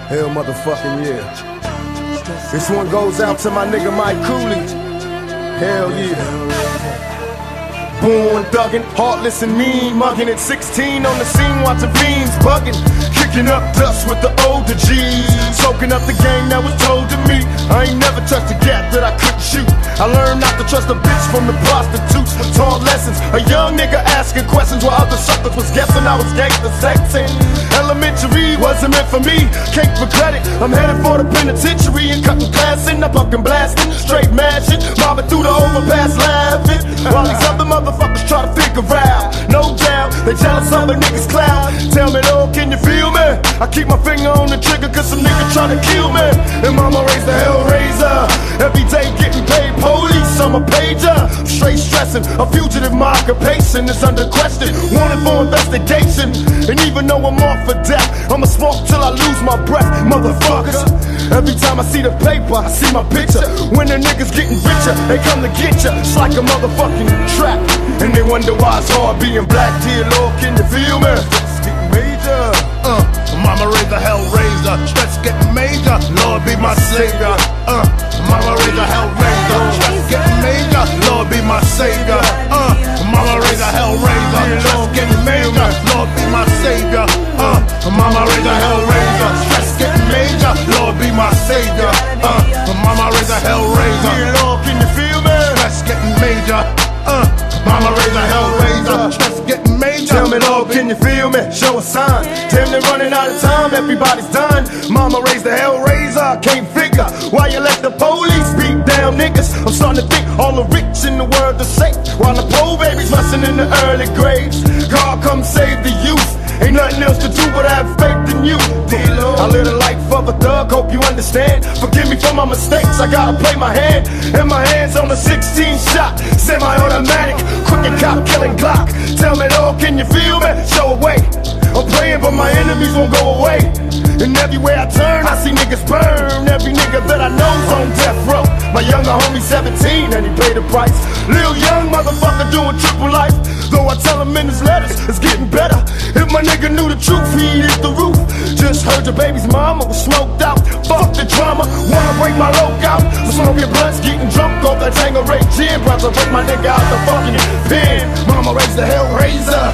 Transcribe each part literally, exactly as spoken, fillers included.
Hell motherfucking yeah. This one goes out to my nigga Mike Cooley. Hell yeah. Born thuggin', heartless and mean, muggin' at sixteen on the scene, watching fiends buggin', kicking up dust with the older G's, soaking up the game that was told to me. I ain't never touched a gap that I couldn't shoot. I learned not to trust a bitch from the prostitutes. Taught lessons, a young nigga asking questions while other suckers was guessing I was gangsta sexing. Elementary wasn't meant for me, can't regret it. I'm headed for the penitentiary and cutting glass in, I'm fucking blasting, straight mashing, mobbing through the overpass laughing, while these other motherfuckers try to figure out. No doubt, they jealous of a nigga's clout. Tell me though, can you feel me? I keep my finger on the trigger cause some nigga try to kill me. And mama raised the hellraiser, every day getting paid police, I'm a pager. Straight stressing, a fugitive, my occupation is under question, wanted for investigation. And even though I'm off for death, I'ma smoke till I lose my breath, motherfuckers. Every time I see the paper, I see my picture. When the niggas getting richer, they come to get ya. It's like a motherfucking trap, and they wonder why it's hard being black. Dear Lord, can you feel me? It's getting major. Uh, mama raised a hellraiser, stress getting major. Lord be my savior. Uh, mama raised a hellraiser, stress getting major. Lord be my savior. Uh, mama raised a hellraiser, stress getting major. Lord be my savior. Uh, mama raised a hellraiser, stress getting major. Lord be my savior. Uh, mama raised a hellraiser. Dear Lord, can you feel me? Stress getting major. Uh, mama raised a hellraiser, stress getting major. Tell me, Lord, can you feel me? Show a sign. Damn, they're running out of time, everybody's done. Mama raised the hellraiser, I can't figure why you let the police beat down niggas. I'm starting to think all the rich in the world are safe, while the poor babies rusting in the early graves. God come save the youth, ain't nothing else to do but have faith in you. Dear Lord, I live the life of a thug, hope you understand. Forgive me for my mistakes, I gotta play my hand. And my hands on a sixteen shot, semi-automatic, quick and cop killing Glock. Tell me, Lord, can you feel me? Show a way. I'm praying but my enemies won't go away. And everywhere I turn, I see niggas burn. Every nigga that I know's on death row. My younger homie seventeen and he paid the price. Lil young motherfucker doing triple life. Though I tell him in his letters, it's getting better. If my nigga knew the truth, he'd hit the roof. Just heard your baby's mama was smoked out. Fuck the drama, wanna break my loc out. So smoking blunts, getting drunk off that Tanqueray gin. Brother, break my nigga out the fucking pen. Mama raised the hellraiser.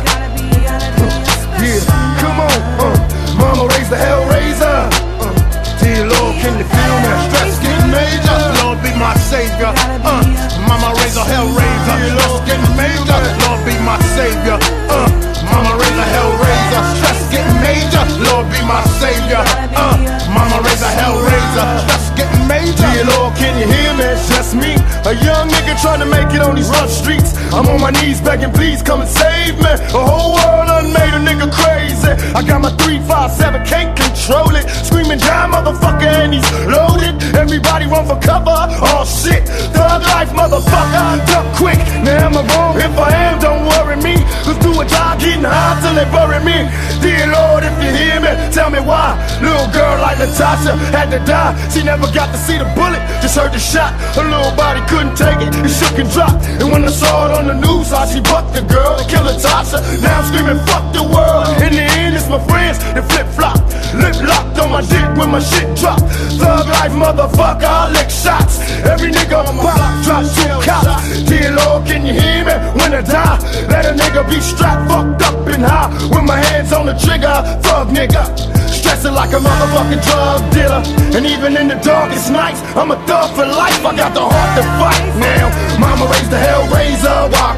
Yeah, come on, uh, mama raised the hellraiser. Uh, dear Lord, can you feel me? Stress getting major, Lord be my savior. Uh, mama raised a hellraiser, stress getting major. Lord be my savior. Uh, mama raised a hellraiser, stress getting major. Lord be my savior. Uh, mama raised a hellraiser, stress getting major. Dear Lord, can you hear me? It's just me, a young nigga trying to make it on these rough streets. I'm on my knees begging, please come and save me. The whole world done made a nigga crazy. I got my three five seven, can't control it. Screaming down, motherfucker, and he's loaded. Everybody run for cover. Oh shit, thug life, motherfucker. Duck quick. Now am I wrong? If I am, don't worry me. Let's do a job, getting high till they bury me. Dear Lord, if you hear me, tell me why. Little girl like Natasha had to die. She never got to see the bullet, just heard the shot. Her little body couldn't take it, it shook and dropped. And when I saw it on the news, how she bucked the girl and killed Natasha. Now I'm screaming, fuck the world. In the end, it's my friends that flip flop. Lip locked on my dick when my shit drop. Thug life, motherfucker, I lick shots. Every nigga on my block drop two cops. Dear Lord, can you hear me? When I die, let a nigga be strapped, fucked up and high. With my hands on the trigger, thug nigga. Stressing like a motherfucking drug dealer. And even in the darkest nights, I'm a thug for life. I got the heart to fight now. Mama raised the hellraiser, why I